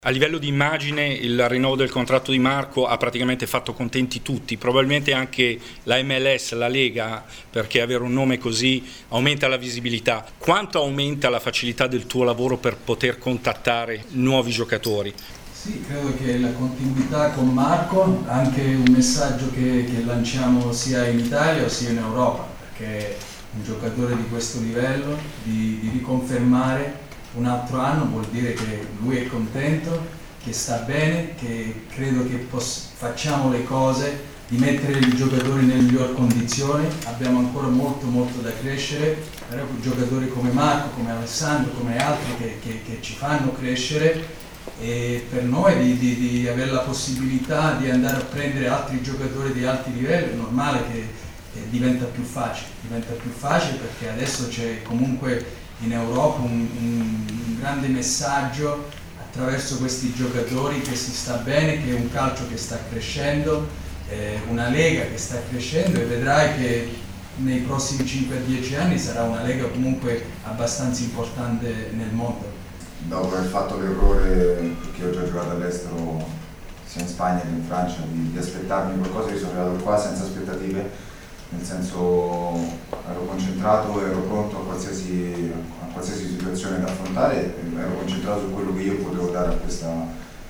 A livello di immagine il rinnovo del contratto di Marco ha praticamente fatto contenti tutti, probabilmente anche la MLS, la Lega, perché avere un nome così aumenta la visibilità. Quanto aumenta la facilità del tuo lavoro per poter contattare nuovi giocatori? Sì, credo che la continuità con Marco, anche un messaggio che lanciamo sia in Italia sia in Europa, perché un giocatore di questo livello, di riconfermare un altro anno vuol dire che lui è contento, che sta bene, che credo che facciamo le cose di mettere i giocatori nelle migliori condizioni. Abbiamo ancora molto da crescere, però giocatori come Marco, come Alessandro, come altri che ci fanno crescere, e per noi di avere la possibilità di andare a prendere altri giocatori di alti livelli è normale che diventa più facile perché adesso c'è comunque in Europa un grande messaggio attraverso questi giocatori che si sta bene, che è un calcio che sta crescendo, una lega che sta crescendo, e vedrai che nei prossimi 5-10 anni sarà una lega comunque abbastanza importante nel mondo. Dopo aver fatto l'errore, perché ho già giocato all'estero sia in Spagna che in Francia, di aspettarmi qualcosa, io sono arrivato qua senza aspettative, nel senso ero concentrato, ero pronto a qualsiasi situazione da affrontare, ero concentrato su quello che io potevo dare a questa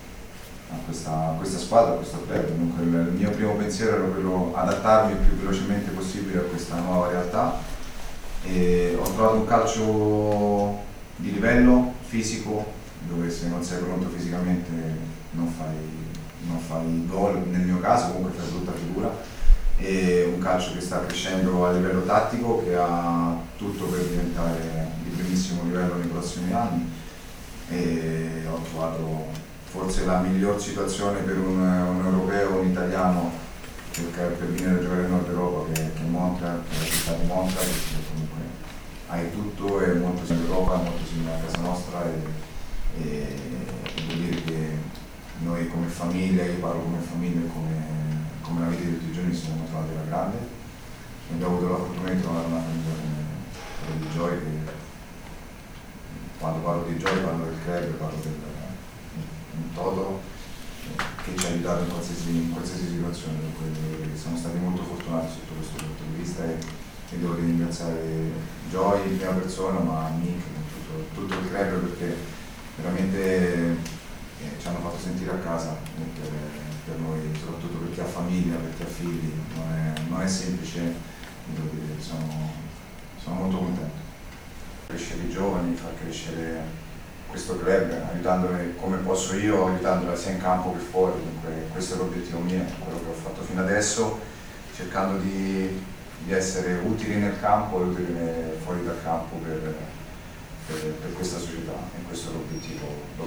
squadra, a questo club. Dunque il mio primo pensiero era quello adattarmi il più velocemente possibile a questa nuova realtà, e ho trovato un calcio di livello fisico dove se non sei pronto fisicamente non fai gol, nel mio caso comunque fai brutta figura. E un calcio che sta crescendo a livello tattico, che ha tutto per diventare di primissimo livello nei prossimi anni, e ho trovato forse la miglior situazione per un europeo, un italiano per venire a giocare in Nord Europa, che è Montreal, che è la città di Montreal, perché comunque hai tutto, è molto simile all'Europa, è molto simile a casa nostra, e vuol dire che noi come famiglia, io parlo come famiglia, come la vita di tutti i giorni, ci siamo trovati alla grande. Abbiamo avuto la fortuna di trovare una famiglia come quella di Joy, che quando parlo di Joy parlo del club, parlo del toto, che ci ha aiutato in qualsiasi situazione. Dunque siamo stati molto fortunati sotto questo punto di vista, e devo ringraziare Joy in prima persona, ma Nick, tutto il club, perché veramente ci hanno fatto sentire a casa. Per noi, soprattutto per chi ha famiglia, per chi ha figli, non è semplice, devo dire, sono molto contento. Crescere i giovani, far crescere questo club, aiutandoli come posso io, aiutandola sia in campo che fuori. Dunque, questo è l'obiettivo mio, quello che ho fatto fino adesso, cercando di essere utili nel campo e utili fuori dal campo per questa società, e questo è l'obiettivo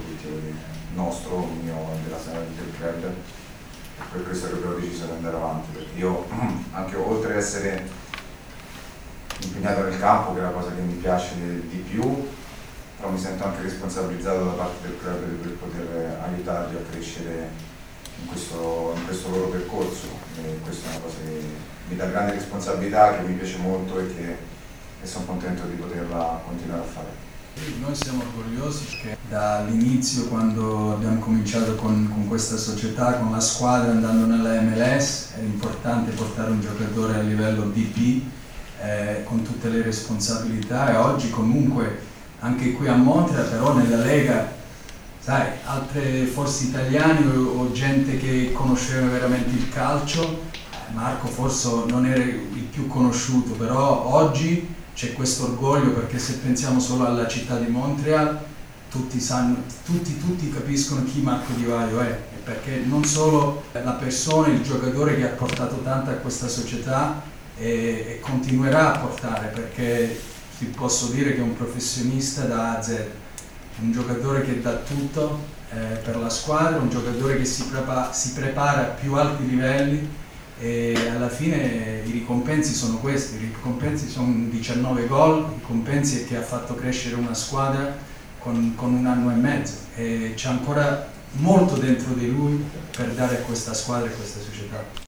nostro, mio, del club. Per questo che abbiamo deciso di andare avanti, perché io, anche oltre ad essere impegnato nel campo, che è la cosa che mi piace di più, però mi sento anche responsabilizzato da parte del club per poter aiutarli a crescere in questo loro percorso, e questa è una cosa che mi dà grande responsabilità, che mi piace molto, e sono contento di poterla continuare a fare. Noi siamo orgogliosi perché dall'inizio, quando abbiamo cominciato con questa società, con la squadra, andando nella MLS, è importante portare un giocatore a livello DP, con tutte le responsabilità, e oggi comunque anche qui a Montreal, però nella Lega, sai, altre forse italiani o gente che conosceva veramente il calcio, Marco forse non era il più conosciuto, però oggi c'è questo orgoglio, perché se pensiamo solo alla città di Montreal, tutti capiscono chi Marco Di Vaio è, perché non solo la persona, il giocatore che ha portato tanto a questa società e continuerà a portare, perché ti posso dire che è un professionista da A a Z, un giocatore che dà tutto per la squadra, un giocatore che si prepara a più alti livelli, e alla fine i ricompensi sono questi, i ricompensi sono 19 gol, i ricompensi è che ha fatto crescere una squadra con un anno e mezzo, e c'è ancora molto dentro di lui per dare a questa squadra e a questa società.